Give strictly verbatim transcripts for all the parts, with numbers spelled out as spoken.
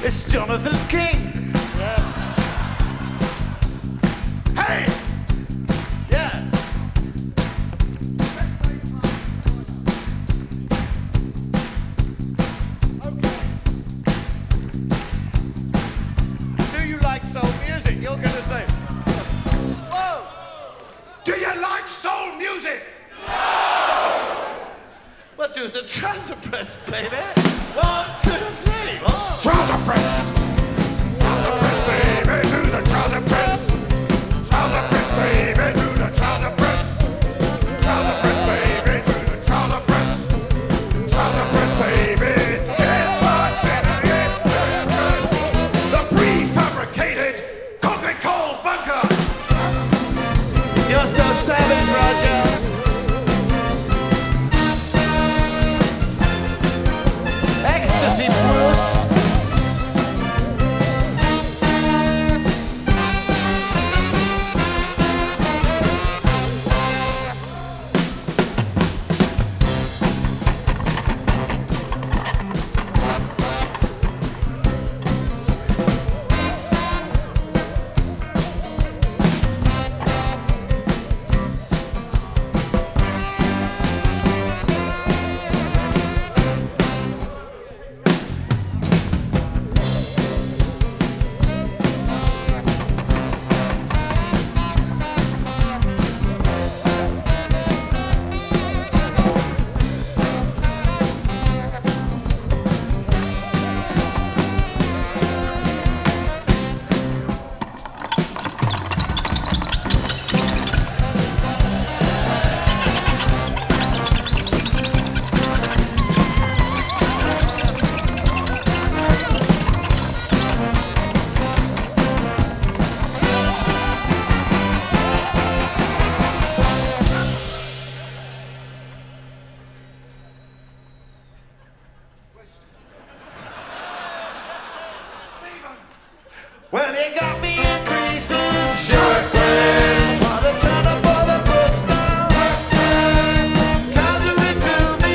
It's Jonathan King. Yeah. Hey! Yeah. Okay. Do you like soul music? You're going to say. Whoa! Do you like soul music? Well, do the trouser press, baby. One, two, three. Oh. Trouser press! Trouser press, baby, do the trouser press! Trouser press, baby, do the trouser press! Trouser press, baby, do the trouser press! Trouser press, baby, it's hot, better get press! The prefabricated Coca-Cola bunker! You're so savage, Roger. Ecstasy, Bruce. Well, you got me in creases. Sure thing! Wanna turn up all the books now. Trouser it to me.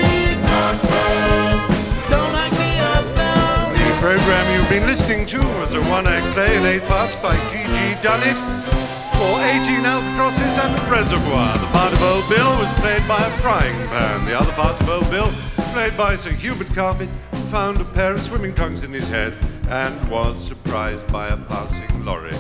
Don't knock me up now. The program you've been listening to was a one-act play in eight parts by G G Dunnett for eighteen Albatrosses and a Reservoir. The part of Old Bill was played by a frying pan. The other parts of Old Bill were played by Sir Hubert Carpet, who found a pair of swimming trunks in his head and was surprised by a passing lorry.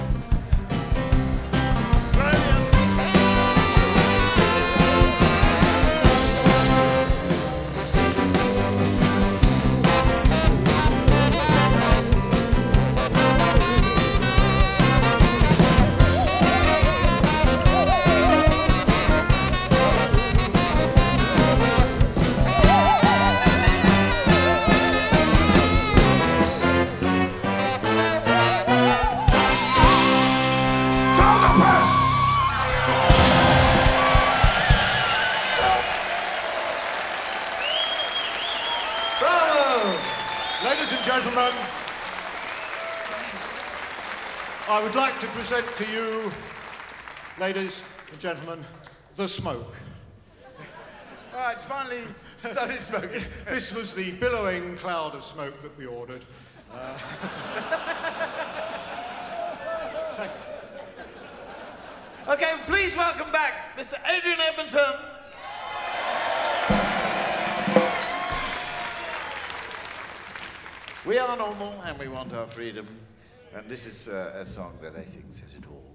Trouser press! Bravo! Ladies and gentlemen, I would like to present to you, ladies and gentlemen, The Smoke. All right, it's finally started smoking. This was the billowing cloud of smoke that we ordered. Uh, thank you. Okay, please welcome back Mister Adrian Edmondson. We are normal and we want our freedom. And this is uh, a song that I think says it all.